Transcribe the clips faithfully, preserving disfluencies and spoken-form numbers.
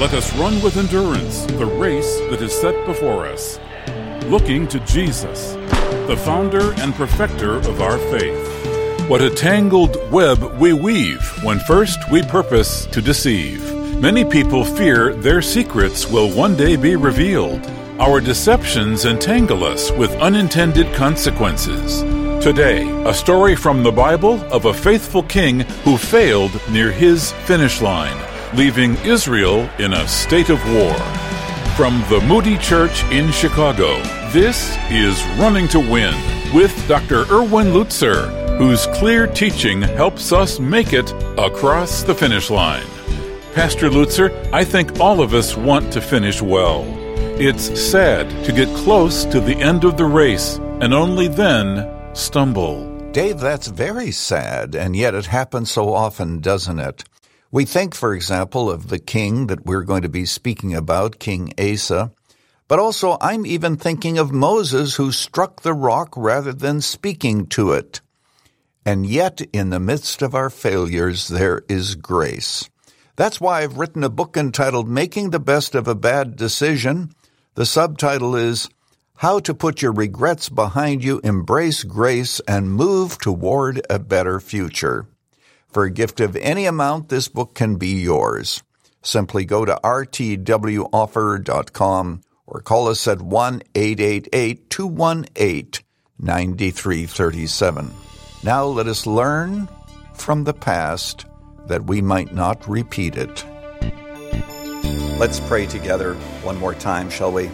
Let us run with endurance the race that is set before us, looking to Jesus, the founder and perfecter of our faith. What a tangled web we weave when first we purpose to deceive. Many people fear their secrets will one day be revealed. Our deceptions entangle us with unintended consequences. Today, a story from the Bible of a faithful king who failed near his finish line, leaving Israel in a state of war. From the Moody Church in Chicago, this is Running to Win with Doctor Erwin Lutzer, whose clear teaching helps us make it across the finish line. Pastor Lutzer, I think all of us want to finish well. It's sad to get close to the end of the race and only then stumble. Dave, that's very sad, and yet it happens so often, doesn't it? We think, for example, of the king that we're going to be speaking about, King Asa, but also I'm even thinking of Moses, who struck the rock rather than speaking to it. And yet, in the midst of our failures, there is grace. That's why I've written a book entitled Making the Best of a Bad Decision. The subtitle is How to Put Your Regrets Behind You, Embrace Grace, and Move Toward a Better Future. For a gift of any amount, this book can be yours. Simply go to r t w offer dot com or call us at one eight eight eight, two one eight, nine three three seven. Now let us learn from the past that we might not repeat it. Let's pray together one more time, shall we?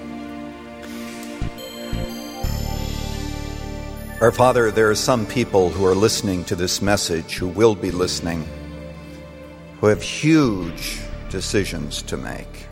Our Father, there are some people who are listening to this message, who will be listening, who have huge decisions to make.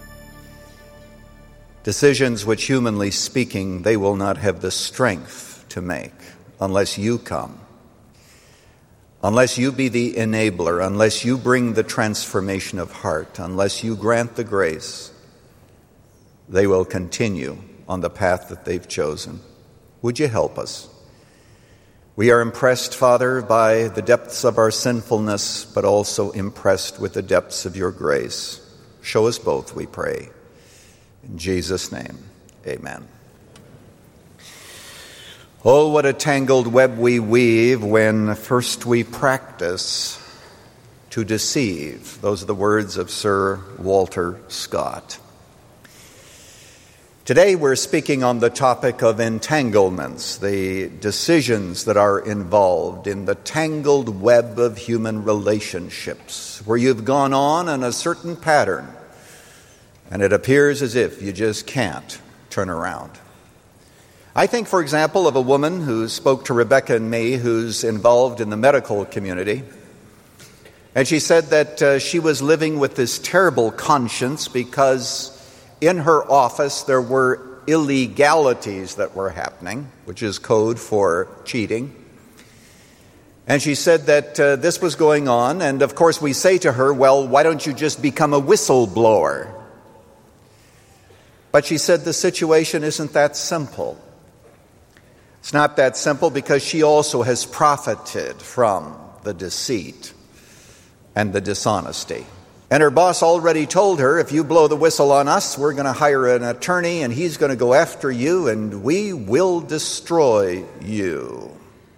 Decisions which, humanly speaking, they will not have the strength to make unless you come. Unless you be the enabler, unless you bring the transformation of heart, unless you grant the grace, they will continue on the path that they've chosen. Would you help us? We are impressed, Father, by the depths of our sinfulness, but also impressed with the depths of your grace. Show us both, we pray. In Jesus' name, amen. Oh, what a tangled web we weave when first we practice to deceive. Those are the words of Sir Walter Scott. Today we're speaking on the topic of entanglements, the decisions that are involved in the tangled web of human relationships, where you've gone on in a certain pattern, and it appears as if you just can't turn around. I think, for example, of a woman who spoke to Rebecca and me, who's involved in the medical community. And she said that uh, she was living with this terrible conscience because in her office there were illegalities that were happening, which is code for cheating. And she said that uh, this was going on, and of course we say to her, well, why don't you just become a whistleblower? But she said the situation isn't that simple. It's not that simple because she also has profited from the deceit and the dishonesty. And her boss already told her, if you blow the whistle on us, we're going to hire an attorney and he's going to go after you and we will destroy you.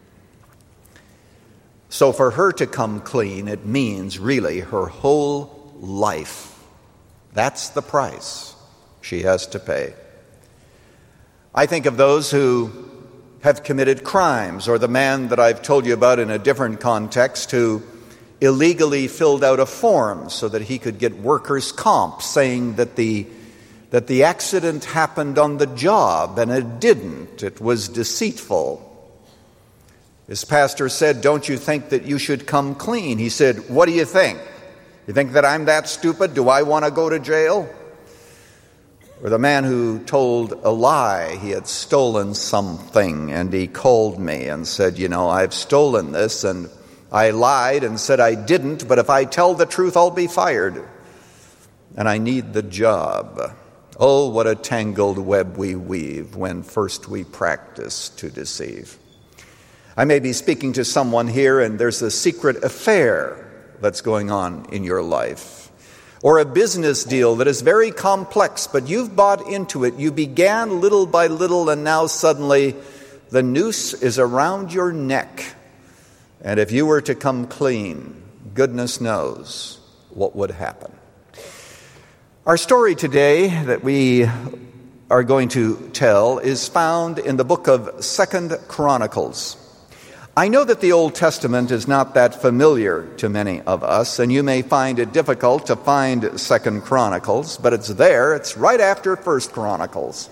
So for her to come clean, it means really her whole life. That's the price she has to pay. I think of those who have committed crimes, or the man that I've told you about in a different context who illegally filled out a form so that he could get workers' comp, saying that the that the accident happened on the job, and it didn't. It was deceitful. His pastor said, don't you think that you should come clean? He said, what do you think? You think that I'm that stupid? Do I want to go to jail? Or the man who told a lie, he had stolen something, and he called me and said, you know, I've stolen this, and I lied and said I didn't, but if I tell the truth, I'll be fired, and I need the job. Oh, what a tangled web we weave when first we practice to deceive. I may be speaking to someone here, and there's a secret affair that's going on in your life. or a business deal that is very complex, but you've bought into it. You began little by little, and now suddenly the noose is around your neck. And if you were to come clean, goodness knows what would happen. Our story today that we are going to tell is found in the book of Second Chronicles. I know that the Old Testament is not that familiar to many of us, and you may find it difficult to find Second Chronicles, but it's there. It's right after First Chronicles.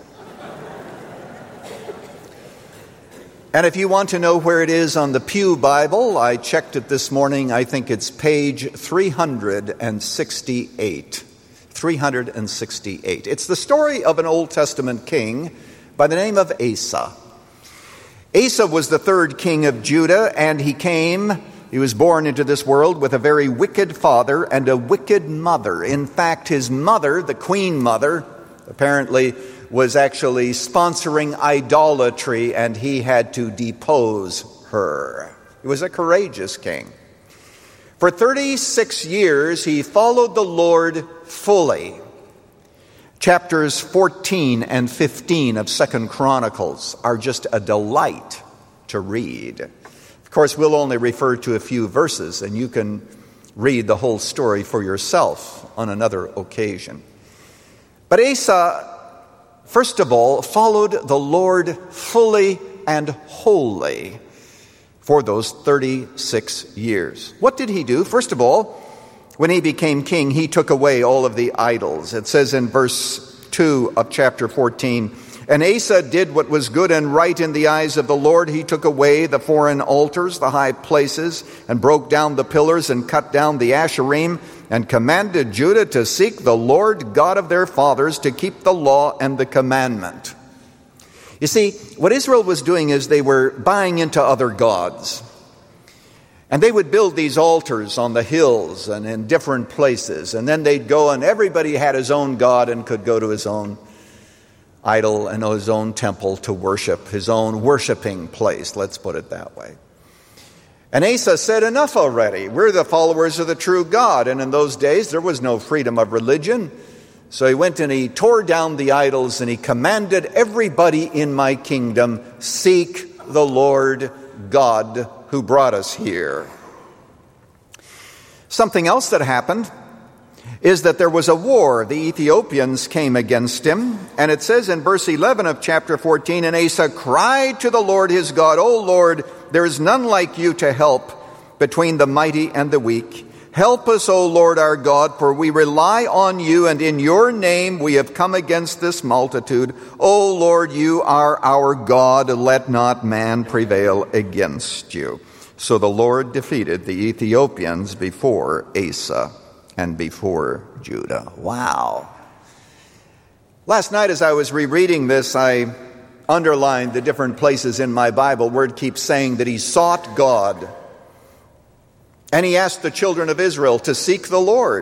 And if you want to know where it is on the Pew Bible, I checked it this morning. I think it's page three hundred sixty-eight. three hundred sixty-eight. It's the story of an Old Testament king by the name of Asa. Asa was the third king of Judah, and he came, he was born into this world with a very wicked father and a wicked mother. In fact, his mother, the queen mother, apparently was actually sponsoring idolatry, and he had to depose her. He was a courageous king. For thirty-six years, he followed the Lord fully. Chapters fourteen and fifteen of Second Chronicles are just a delight to read. Of course, we'll only refer to a few verses, and you can read the whole story for yourself on another occasion. But Asa, first of all, followed the Lord fully and wholly for those thirty-six years. What did he do? First of all, when he became king, he took away all of the idols. It says in verse two of chapter fourteen, "And Asa did what was good and right in the eyes of the Lord. He took away the foreign altars, the high places, and broke down the pillars and cut down the Asherim, and commanded Judah to seek the Lord God of their fathers, to keep the law and the commandment." You see, what Israel was doing is they were buying into other gods. And they would build these altars on the hills and in different places. And then they'd go, and everybody had his own god and could go to his own idol and his own temple to worship, his own worshiping place, let's put it that way. And Asa said, enough already. We're the followers of the true God. And in those days, there was no freedom of religion. So he went and he tore down the idols, and he commanded everybody in my kingdom, seek the Lord God who brought us here. Something else that happened is that there was a war. The Ethiopians came against him, and it says in verse eleven of chapter fourteen, "And Asa cried to the Lord his God, O Lord, there is none like you to help between the mighty and the weak. Help us, O Lord our God, for we rely on you, and in your name we have come against this multitude. O Lord, you are our God. Let not man prevail against you." So the Lord defeated the Ethiopians before Asa and before Judah. Wow. Last night as I was rereading this, I underlined the different places in my Bible where it keeps saying that he sought God. And he asked the children of Israel to seek the Lord.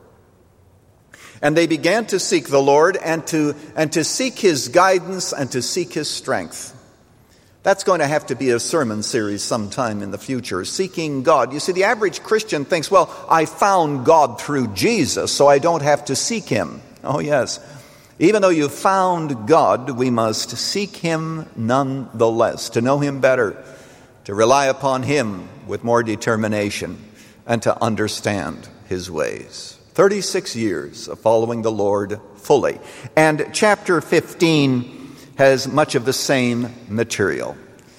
And they began to seek the Lord and to, and to seek his guidance and to seek his strength. That's going to have to be a sermon series sometime in the future, seeking God. You see, the average Christian thinks, well, I found God through Jesus, so I don't have to seek him. Oh, yes. Even though you found God, we must seek him nonetheless, to know him better, to rely upon him with more determination, and to understand his ways. thirty-six years of following the Lord fully. And chapter fifteen has much of the same material.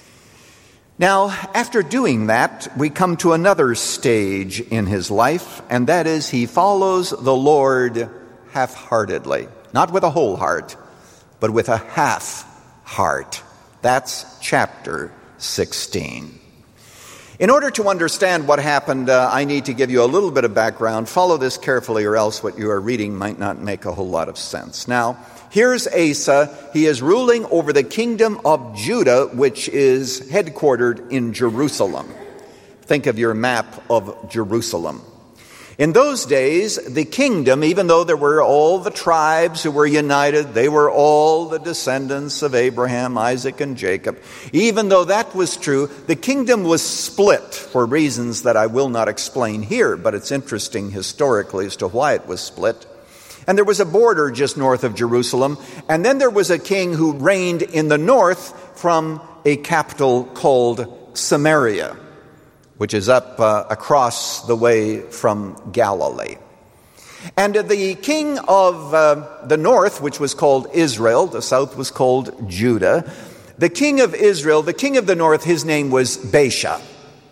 Now, after doing that, we come to another stage in his life, and that is he follows the Lord half-heartedly. Not with a whole heart, but with a half heart. That's chapter sixteen. In order to understand what happened, uh, I need to give you a little bit of background. Follow this carefully, or else what you are reading might not make a whole lot of sense. Now, here's Asa. He is ruling over the kingdom of Judah, which is headquartered in Jerusalem. Think of your map of Jerusalem. In those days, the kingdom, even though there were all the tribes who were united, they were all the descendants of Abraham, Isaac, and Jacob. Even though that was true, the kingdom was split for reasons that I will not explain here, but it's interesting historically as to why it was split. And there was a border just north of Jerusalem, and then there was a king who reigned in the north from a capital called Samaria, which is up uh, across the way from Galilee. And the king of uh, the north, which was called Israel, the south was called Judah, the king of Israel, the king of the north, his name was Baasha.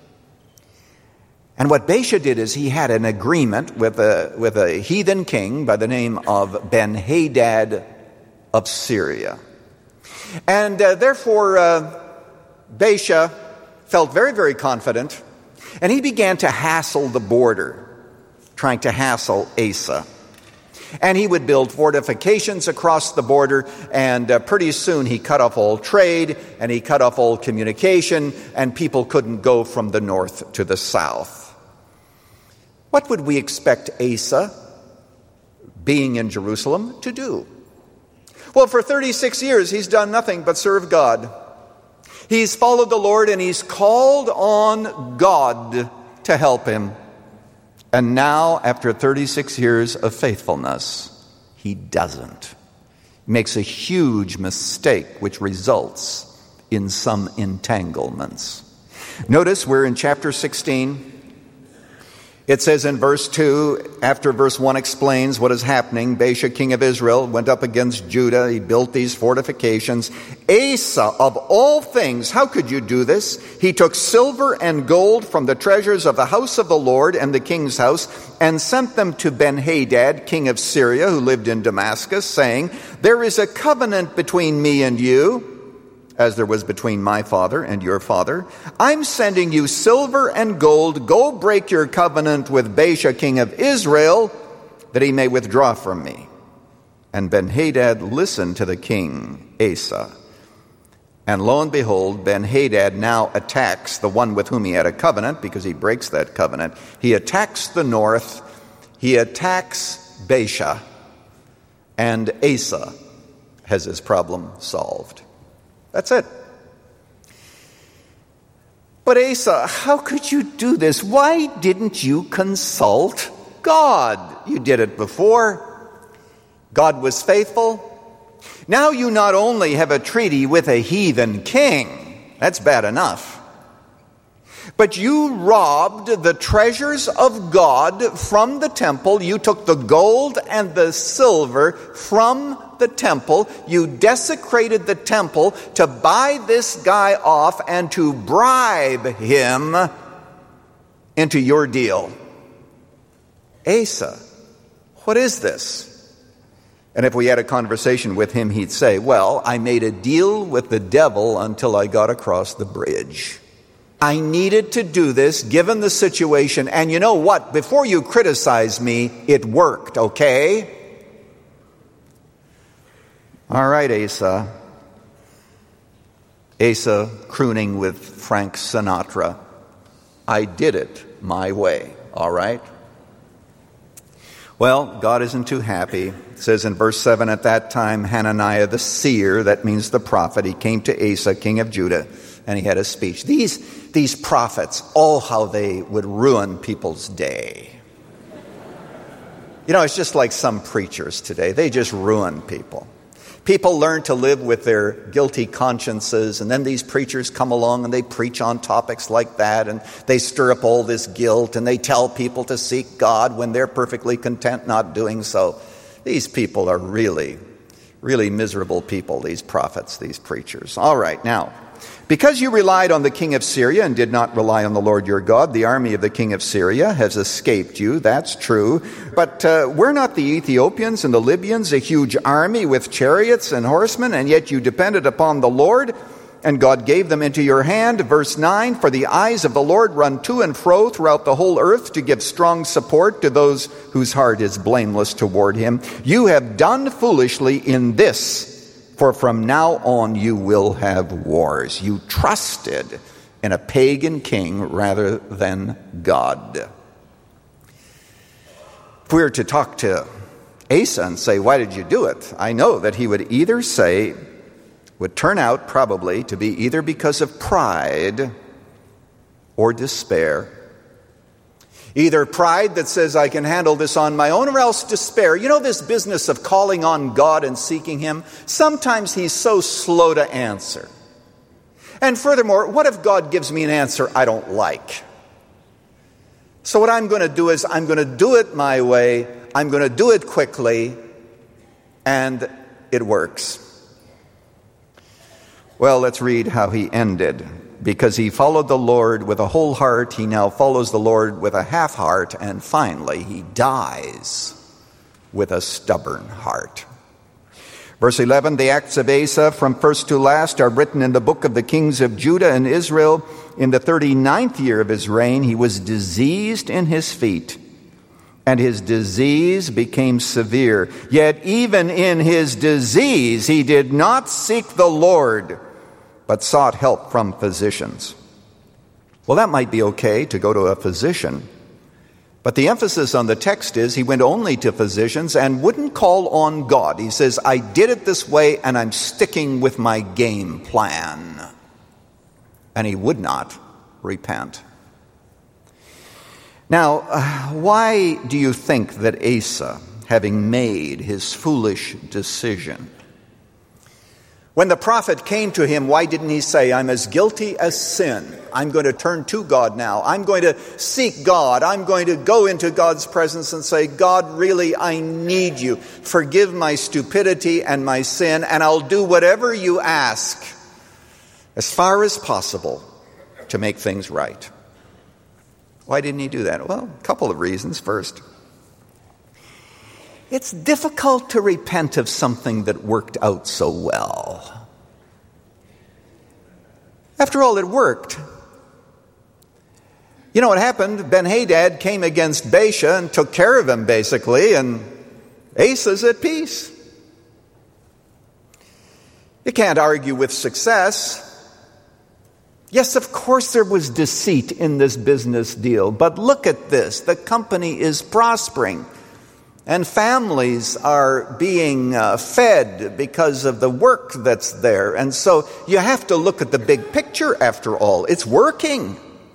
And what Baasha did is he had an agreement with a, with a heathen king by the name of Ben-Hadad of Syria. And uh, therefore, uh, Baasha felt very, very confident, and he began to hassle the border, trying to hassle Asa. And he would build fortifications across the border, and uh, pretty soon he cut off all trade, and he cut off all communication, and people couldn't go from the north to the south. What would we expect Asa, being in Jerusalem, to do? Well, for thirty-six years, he's done nothing but serve God. He's followed the Lord, and he's called on God to help him. And now, after thirty-six years of faithfulness, he doesn't. He makes a huge mistake, which results in some entanglements. Notice we're in chapter sixteen. It says in verse two, after verse one explains what is happening, Baasha, king of Israel, went up against Judah. He built these fortifications. Asa, of all things, how could you do this? He took silver and gold from the treasures of the house of the Lord and the king's house and sent them to Ben-Hadad, king of Syria, who lived in Damascus, saying, there is a covenant between me and you, as there was between my father and your father. I'm sending you silver and gold. Go break your covenant with Baasha, king of Israel, that he may withdraw from me. And Ben-Hadad listened to the king, Asa. And lo and behold, Ben-Hadad now attacks the one with whom he had a covenant, because he breaks that covenant. He attacks the north. He attacks Baasha. And Asa has his problem solved. That's it. But Asa, how could you do this? Why didn't you consult God? You did it before. God was faithful. Now you not only have a treaty with a heathen king, that's bad enough, but you robbed the treasures of God from the temple. You took the gold and the silver from the temple. You desecrated the temple to buy this guy off and to bribe him into your deal. Asa, what is this? And if we had a conversation with him, he'd say, well, I made a deal with the devil until I got across the bridge. I needed to do this given the situation. And you know what? Before you criticize me, it worked, okay? All right, Asa. Asa crooning with Frank Sinatra. I did it my way, all right? Well, God isn't too happy. It says in verse seven, at that time Hananiah the seer, that means the prophet, he came to Asa, king of Judah, and he had a speech. These, these prophets, oh, how they would ruin people's day. You know, it's just like some preachers today. They just ruin people. People learn to live with their guilty consciences, and then these preachers come along and they preach on topics like that, and they stir up all this guilt, and they tell people to seek God when they're perfectly content not doing so. These people are really, really miserable people, these prophets, these preachers. All right, now, because you relied on the king of Syria and did not rely on the Lord your God, the army of the king of Syria has escaped you. That's true. But uh, we're not the Ethiopians and the Libyans, a huge army with chariots and horsemen, and yet you depended upon the Lord, and God gave them into your hand. Verse nine, for the eyes of the Lord run to and fro throughout the whole earth to give strong support to those whose heart is blameless toward him. You have done foolishly in this. For from now on you will have wars. You trusted in a pagan king rather than God. If we were to talk to Asa and say, why did you do it? I know that he would either say, would turn out probably to be either because of pride or despair. Either pride that says I can handle this on my own, or else despair. You know this business of calling on God and seeking Him? Sometimes He's so slow to answer. And furthermore, what if God gives me an answer I don't like? So what I'm going to do is I'm going to do it my way. I'm going to do it quickly. And it works. Well, let's read how he ended. Because he followed the Lord with a whole heart, he now follows the Lord with a half heart, and finally he dies with a stubborn heart. Verse eleven, the acts of Asa from first to last are written in the book of the kings of Judah and Israel. In the thirty-ninth year of his reign, he was diseased in his feet, and his disease became severe. Yet even in his disease, he did not seek the Lord, but sought help from physicians. Well, that might be okay to go to a physician, but the emphasis on the text is he went only to physicians and wouldn't call on God. He says, I did it this way and I'm sticking with my game plan. And he would not repent. Now, uh, why do you think that Asa, having made his foolish decision, when the prophet came to him, why didn't he say, I'm as guilty as sin. I'm going to turn to God now. I'm going to seek God. I'm going to go into God's presence and say, God, really, I need you. Forgive my stupidity and my sin, and I'll do whatever you ask as far as possible to make things right. Why didn't he do that? Well, a couple of reasons. First, it's difficult to repent of something that worked out so well. After all, it worked. You know what happened? Ben-Hadad came against Baasha and took care of him, basically, and Asa's at peace. You can't argue with success. Yes, of course there was deceit in this business deal, but look at this. The company is prospering. And families are being uh, fed because of the work that's there. And so you have to look at the big picture after all. It's working.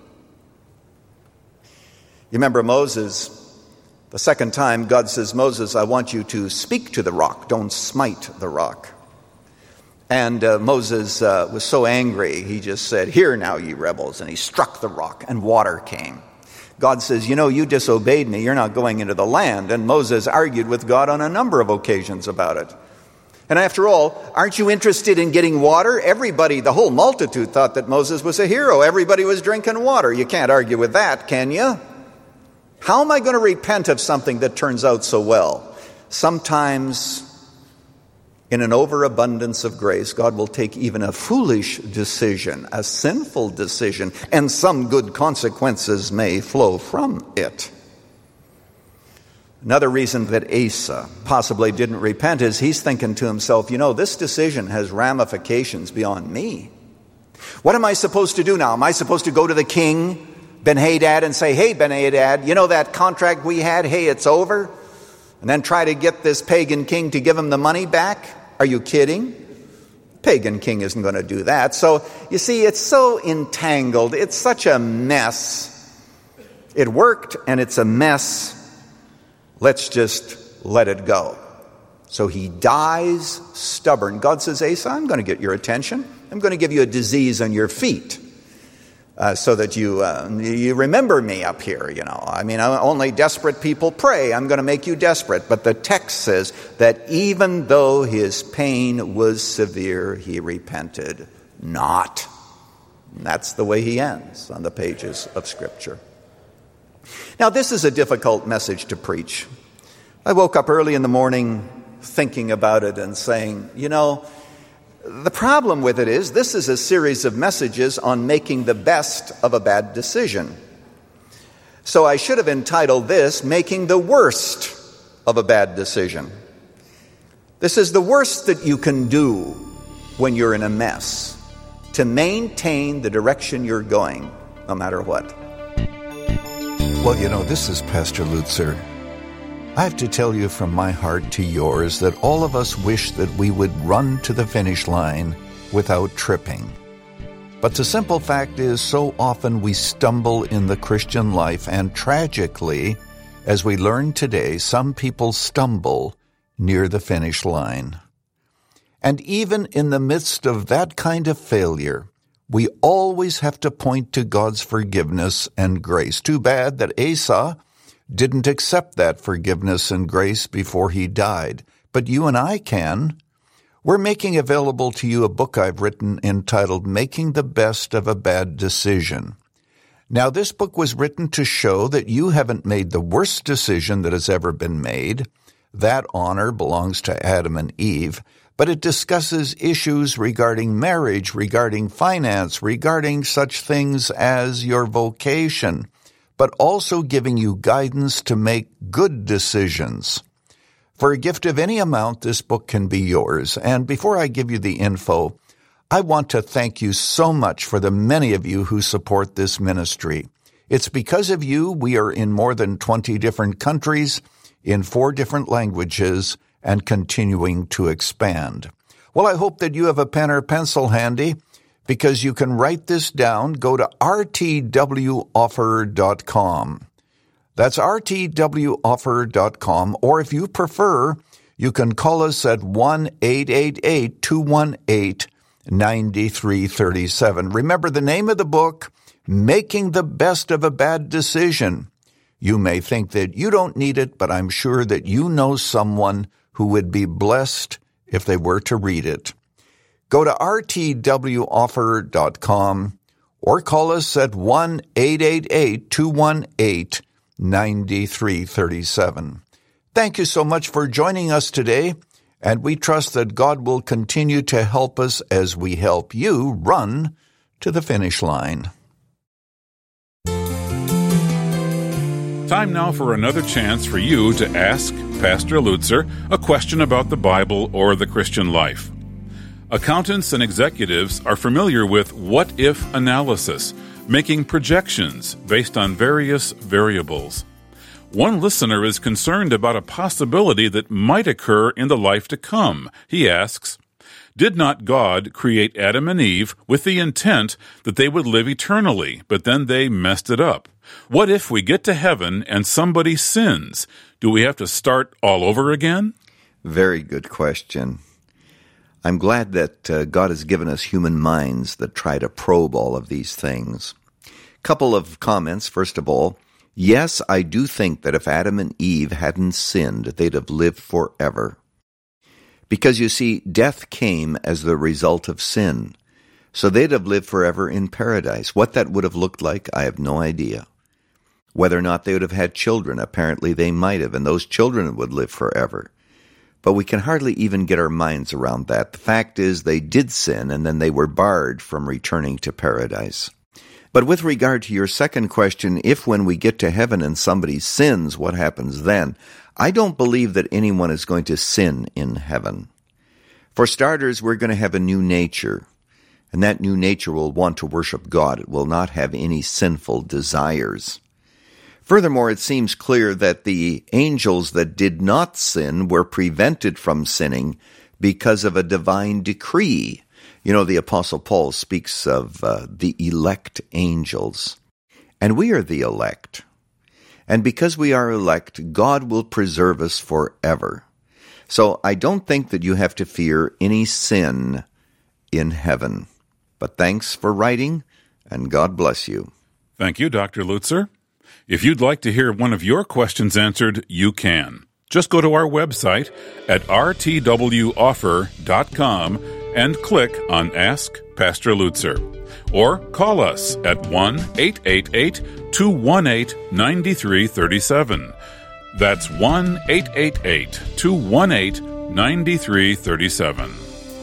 You remember Moses, the second time God says, Moses, I want you to speak to the rock. Don't smite the rock. And uh, Moses uh, was so angry, he just said, Hear now, ye rebels. And he struck the rock and water came. God says, you know, you disobeyed me. You're not going into the land. And Moses argued with God on a number of occasions about it. And after all, aren't you interested in getting water? Everybody, the whole multitude thought that Moses was a hero. Everybody was drinking water. You can't argue with that, can you? How am I going to repent of something that turns out so well? Sometimes, in an overabundance of grace, God will take even a foolish decision, a sinful decision, and some good consequences may flow from it. Another reason that Asa possibly didn't repent is he's thinking to himself, you know, this decision has ramifications beyond me. What am I supposed to do now? Am I supposed to go to the king, Ben-Hadad, and say, hey, Ben-Hadad, you know that contract we had? Hey, it's over? And then try to get this pagan king to give him the money back? Are you kidding? Pagan king isn't going to do that. So, you see, it's so entangled. It's such a mess. It worked, and it's a mess. Let's just let it go. So he dies stubborn. God says, Asa, I'm going to get your attention. I'm going to give you a disease on your feet. Uh, so that you uh, you remember me up here, you know. I mean, only desperate people pray. I'm going to make you desperate. But the text says that even though his pain was severe, he repented not. And that's the way he ends on the pages of Scripture. Now, this is a difficult message to preach. I woke up early in the morning thinking about it and saying, you know, the problem with it is this is a series of messages on making the best of a bad decision. So I should have entitled this, Making the Worst of a Bad Decision. This is the worst that you can do when you're in a mess, to maintain the direction you're going, no matter what. Well, you know, this is Pastor Lutzer. I have to tell you from my heart to yours that all of us wish that we would run to the finish line without tripping. But the simple fact is, so often we stumble in the Christian life, and tragically, as we learn today, some people stumble near the finish line. And even in the midst of that kind of failure, we always have to point to God's forgiveness and grace. Too bad that Asa didn't accept that forgiveness and grace before he died. But you and I can. We're making available to you a book I've written entitled Making the Best of a Bad Decision. Now, this book was written to show that you haven't made the worst decision that has ever been made. That honor belongs to Adam and Eve. But it discusses issues regarding marriage, regarding finance, regarding such things as your vocation, but also giving you guidance to make good decisions. For a gift of any amount, this book can be yours. And before I give you the info, I want to thank you so much for the many of you who support this ministry. It's because of you we are in more than twenty different countries, in four different languages, and continuing to expand. Well, I hope that you have a pen or pencil handy, because you can write this down. Go to r t w offer dot com. That's r t w offer dot com, or if you prefer, you can call us at one eight eight eight, two one eight, nine three three seven. Remember the name of the book, Making the Best of a Bad Decision. You may think that you don't need it, but I'm sure that you know someone who would be blessed if they were to read it. Go to r t w offer dot com or call us at one eight eight eight, two one eight, nine three three seven. Thank you so much for joining us today, and we trust that God will continue to help us as we help you run to the finish line. Time now for another chance for you to ask Pastor Lutzer a question about the Bible or the Christian life. Accountants and executives are familiar with what-if analysis, making projections based on various variables. One listener is concerned about a possibility that might occur in the life to come. He asks, "Did not God create Adam and Eve with the intent that they would live eternally, but then they messed it up? What if we get to heaven and somebody sins? Do we have to start all over again?" Very good question. I'm glad that uh, God has given us human minds that try to probe all of these things. Couple of comments. First of all, yes, I do think that if Adam and Eve hadn't sinned, they'd have lived forever. Because, you see, death came as the result of sin. So they'd have lived forever in paradise. What that would have looked like, I have no idea. Whether or not they would have had children, apparently they might have, and those children would live forever. But we can hardly even get our minds around that. The fact is, they did sin, and then they were barred from returning to paradise. But with regard to your second question, if when we get to heaven and somebody sins, what happens then? I don't believe that anyone is going to sin in heaven. For starters, we're going to have a new nature, and that new nature will want to worship God. It will not have any sinful desires. Furthermore, it seems clear that the angels that did not sin were prevented from sinning because of a divine decree. You know, the Apostle Paul speaks of uh, the elect angels. And we are the elect. And because we are elect, God will preserve us forever. So I don't think that you have to fear any sin in heaven. But thanks for writing, and God bless you. Thank you, Doctor Lutzer. If you'd like to hear one of your questions answered, you can. Just go to our website at r t w offer dot com and click on Ask Pastor Lutzer. Or call us at one eight eight eight, two one eight, nine three three seven. That's one eight eight eight, two one eight, nine three three seven.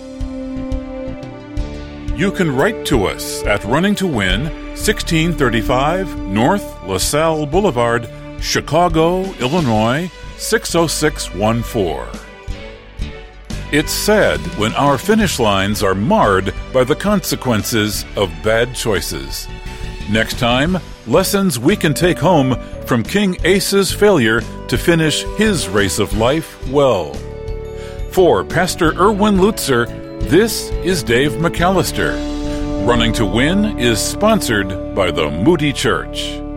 You can write to us at Running to Win, sixteen thirty-five North LaSalle Boulevard, Chicago, Illinois, six oh six one four. It's sad when our finish lines are marred by the consequences of bad choices. Next time Lessons we can take home from King Asa's failure to finish his race of life well. For Pastor Erwin Lutzer, this is Dave McAllister. Running to Win is sponsored by the Moody Church.